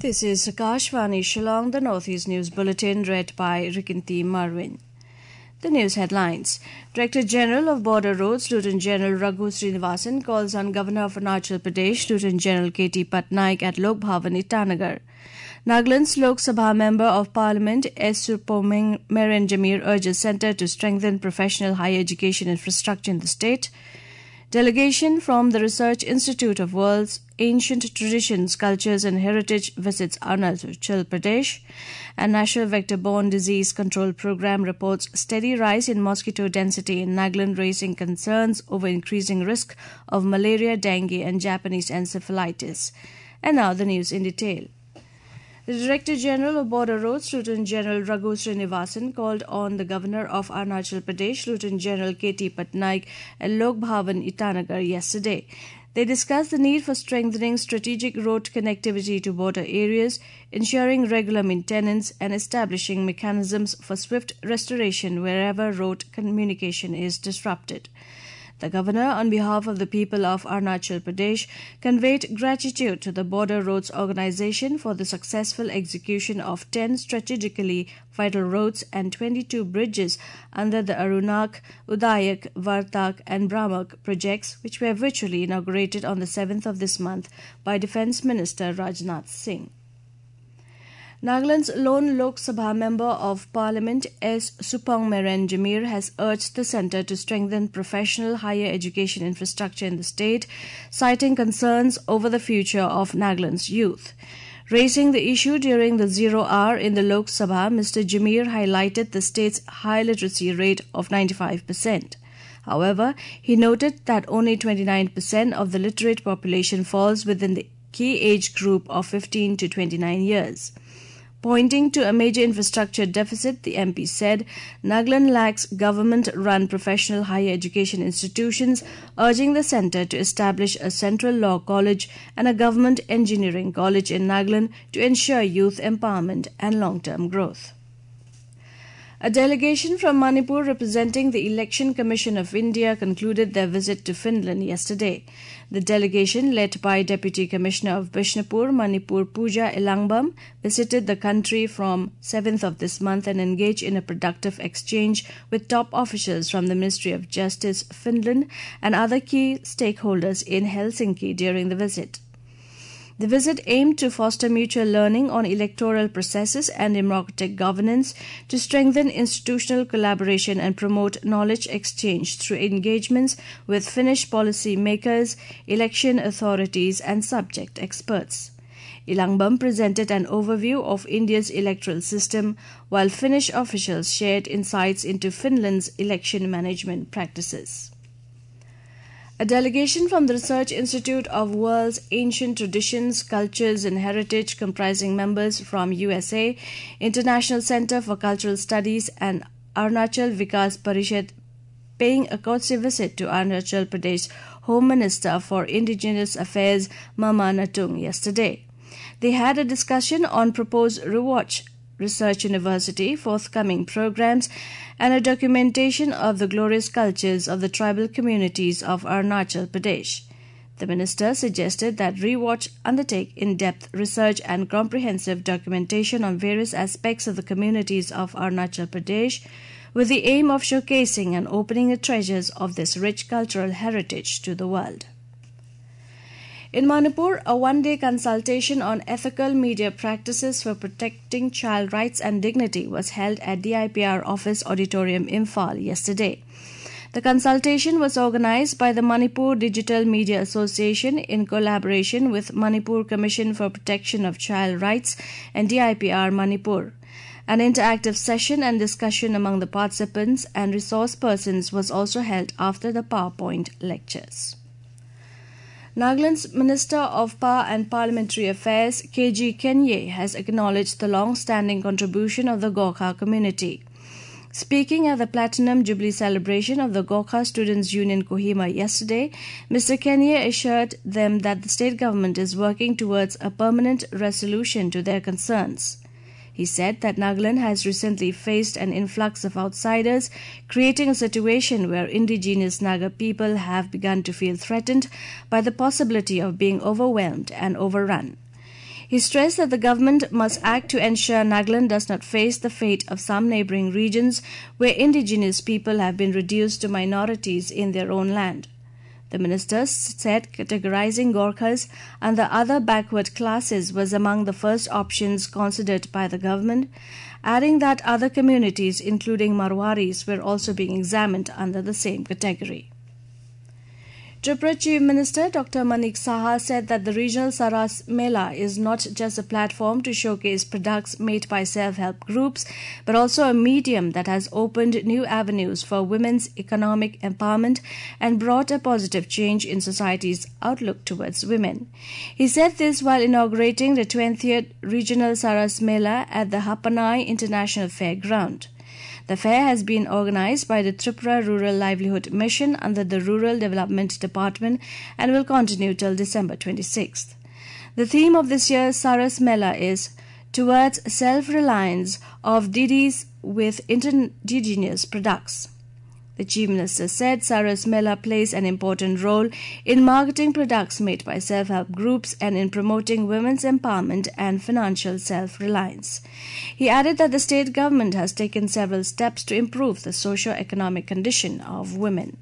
This is Akashvani Shillong, the Northeast News Bulletin, read by Rikinti Marwin. The news headlines. Director General of Border Roads, Lieutenant General Raghu Srinivasan, calls on Governor of Arunachal Pradesh, Lieutenant General K.T. Patnaik at Lok Bhavan, Itanagar. Nagaland's Lok Sabha Member of Parliament S. Supongmeren Jamir urges Centre to strengthen professional higher education infrastructure in the state. Delegation from the Research Institute of World's Ancient Traditions, Cultures and Heritage visits Arunachal Pradesh, and National Vector-Borne Disease Control Program reports steady rise in mosquito density in Nagaland, raising concerns over increasing risk of malaria, dengue and Japanese encephalitis. And now the news in detail. The Director General of Border Roads, Lieutenant General Raghu Srinivasan, called on the Governor of Arunachal Pradesh, Lieutenant General K.T. Patnaik, at Lok Bhavan, Itanagar yesterday. They discussed the need for strengthening strategic road connectivity to border areas, ensuring regular maintenance, and establishing mechanisms for swift restoration wherever road communication is disrupted. The Governor, on behalf of the people of Arunachal Pradesh, conveyed gratitude to the Border Roads Organization for the successful execution of 10 strategically vital roads and 22 bridges under the Arunak, Udayak, Vartak and Brahmak projects, which were virtually inaugurated on the 7th of this month by Defence Minister Rajnath Singh. Nagaland's lone Lok Sabha Member of Parliament S. Supongmeren Jamir has urged the centre to strengthen professional higher education infrastructure in the state, citing concerns over the future of Nagaland's youth. Raising the issue during the 0 hour in the Lok Sabha, Mr. Jamir highlighted the state's high literacy rate of 95%. However, he noted that only 29% of the literate population falls within the key age group of 15 to 29 years. Pointing to a major infrastructure deficit, the MP said Nagaland lacks government-run professional higher education institutions, urging the centre to establish a central law college and a government engineering college in Nagaland to ensure youth empowerment and long-term growth. A delegation from Manipur representing the Election Commission of India concluded their visit to Finland yesterday. The delegation, led by Deputy Commissioner of Bishnupur, Manipur Pooja Elangbam, visited the country from 7th of this month and engaged in a productive exchange with top officials from the Ministry of Justice, Finland, and other key stakeholders in Helsinki during the visit. The visit aimed to foster mutual learning on electoral processes and democratic governance, to strengthen institutional collaboration and promote knowledge exchange through engagements with Finnish policy makers, election authorities and subject experts. Elangbam presented an overview of India's electoral system, while Finnish officials shared insights into Finland's election management practices. A delegation from the Research Institute of World's Ancient Traditions, Cultures and Heritage, comprising members from USA, International Centre for Cultural Studies and Arunachal Vikas Parishad, paying a courtesy visit to Arunachal Pradesh Home Minister for Indigenous Affairs Mama Natung yesterday. They had a discussion on proposed Rewatch Research University, forthcoming programs, and a documentation of the glorious cultures of the tribal communities of Arunachal Pradesh. The minister suggested that Rewatch undertake in-depth research and comprehensive documentation on various aspects of the communities of Arunachal Pradesh, with the aim of showcasing and opening the treasures of this rich cultural heritage to the world. In Manipur, a one-day consultation on ethical media practices for protecting child rights and dignity was held at DIPR Office Auditorium, Imphal, yesterday. The consultation was organized by the Manipur Digital Media Association in collaboration with Manipur Commission for Protection of Child Rights and DIPR Manipur. An interactive session and discussion among the participants and resource persons was also held after the PowerPoint lectures. Nagaland's Minister of Power and Parliamentary Affairs, K.G. Kenye, has acknowledged the long-standing contribution of the Gorkha community. Speaking at the Platinum Jubilee celebration of the Gorkha Students' Union Kohima yesterday, Mr. Kenye assured them that the state government is working towards a permanent resolution to their concerns. He said that Nagaland has recently faced an influx of outsiders, creating a situation where indigenous Naga people have begun to feel threatened by the possibility of being overwhelmed and overrun. He stressed that the government must act to ensure Nagaland does not face the fate of some neighboring regions where indigenous people have been reduced to minorities in their own land. The minister said categorizing Gorkhas and the other backward classes was among the first options considered by the government, adding that other communities, including Marwaris, were also being examined under the same category. Tripura Chief Minister Dr. Manik Saha said that the regional Saras Mela is not just a platform to showcase products made by self-help groups, but also a medium that has opened new avenues for women's economic empowerment and brought a positive change in society's outlook towards women. He said this while inaugurating the 20th Regional Saras Mela at the Hapanai International Fairground. The fair has been organized by the Tripura Rural Livelihood Mission under the Rural Development Department and will continue till December 26th. The theme of this year's Saras Mela is Towards Self-Reliance of Didis with Indigenous Products. The Chief Minister said Saras Mela plays an important role in marketing products made by self-help groups and in promoting women's empowerment and financial self-reliance. He added that the state government has taken several steps to improve the socio-economic condition of women.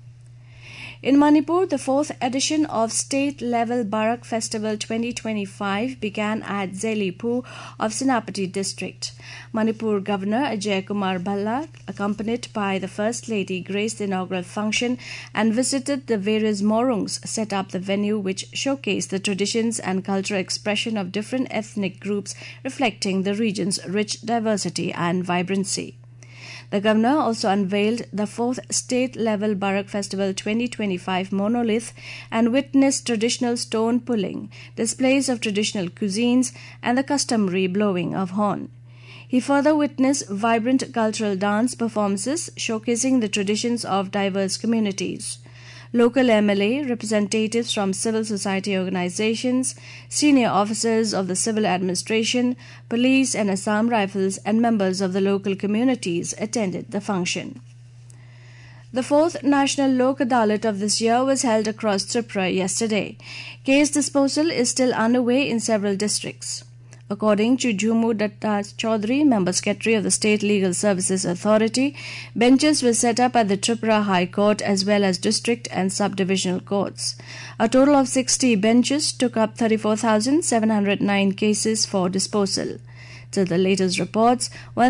In Manipur, the 4th edition of State-Level Barak Festival 2025 began at Zelipur of Senapati District. Manipur Governor Ajay Kumar Bhalla, accompanied by the First Lady, graced the inaugural function and visited the various morungs set up the venue, which showcased the traditions and cultural expression of different ethnic groups, reflecting the region's rich diversity and vibrancy. The governor also unveiled the 4th State-Level Barak Festival 2025 monolith and witnessed traditional stone pulling, displays of traditional cuisines, and the customary blowing of horn. He further witnessed vibrant cultural dance performances showcasing the traditions of diverse communities. Local MLA, representatives from civil society organizations, senior officers of the civil administration, police and Assam Rifles, and members of the local communities attended the function. The 4th National Lok Adalat of this year was held across Tripura yesterday. Case disposal is still underway in several districts. According to Jhumu Datta Chaudhary, Member Secretary of the State Legal Services Authority, benches were set up at the Tripura High Court as well as district and subdivisional courts. A total of 60 benches took up 34,709 cases for disposal. Till the latest reports,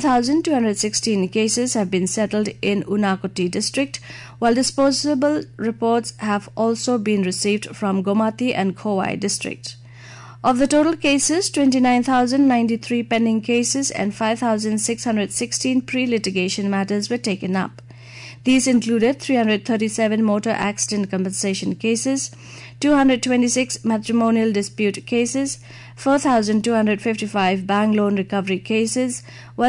1,216 cases have been settled in Unakoti district, while disposable reports have also been received from Gomati and Khowai district. Of the total cases, 29,093 pending cases and 5,616 pre-litigation matters were taken up. These included 337 motor accident compensation cases, 226 matrimonial dispute cases, 4,255 bank loan recovery cases,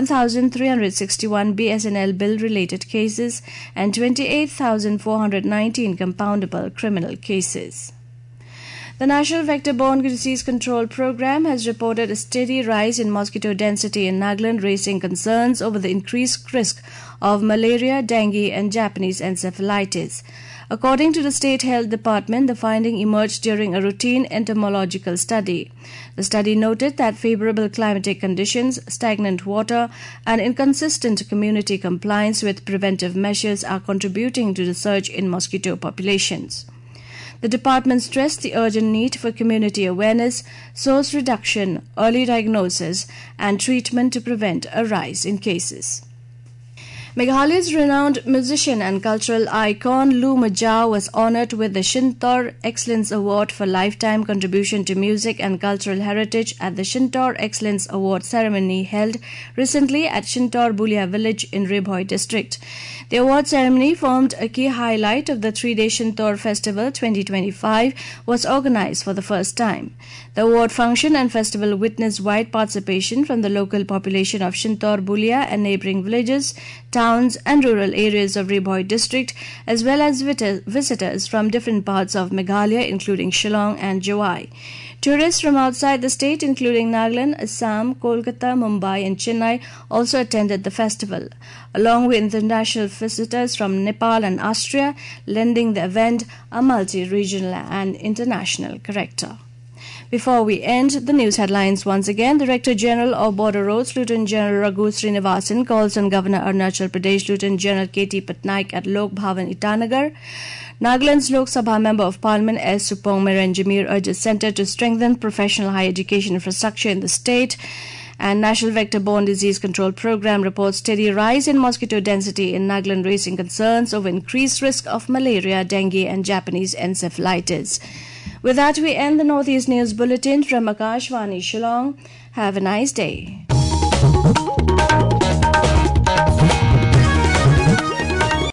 1,361 BSNL bill-related cases, and 28,419 compoundable criminal cases. The National Vector-Borne Disease Control Program has reported a steady rise in mosquito density in Nagaland, raising concerns over the increased risk of malaria, dengue, and Japanese encephalitis. According to the State Health Department, the finding emerged during a routine entomological study. The study noted that favorable climatic conditions, stagnant water, and inconsistent community compliance with preventive measures are contributing to the surge in mosquito populations. The department stressed the urgent need for community awareness, source reduction, early diagnosis, and treatment to prevent a rise in cases. Meghalaya's renowned musician and cultural icon Lu Majao was honored with the Shintor Excellence Award for lifetime contribution to music and cultural heritage at the Shintor Excellence Award ceremony held recently at Shintor Bulia village in Ribhoi district. The award ceremony formed a key highlight of the 3-day Shintor Festival 2025 was organized for the first time. The award function and festival witnessed wide participation from the local population of Shintor Bulia and neighboring villages, towns and rural areas of Ribhoi district, as well as visitors from different parts of Meghalaya including Shillong and Jawai. Tourists from outside the state including Nagaland, Assam, Kolkata, Mumbai and Chennai also attended the festival, along with international visitors from Nepal and Austria, lending the event a multi-regional and international character. Before we end the news headlines once again, Director General of Border Roads, Lieutenant General Raghu Srinivasan, calls on Governor Arunachal Pradesh, Lieutenant General K.T. Patnaik at Lok Bhavan, Itanagar. Nagaland's Lok Sabha Member of Parliament S. Supong Meren Jamir urges Centre to strengthen professional higher education infrastructure in the state. And National Vector-Borne Disease Control Program reports steady rise in mosquito density in Nagaland, raising concerns over increased risk of malaria, dengue and Japanese encephalitis. With that, we end the Northeast News Bulletin from Akashvani Shillong. Have a nice day.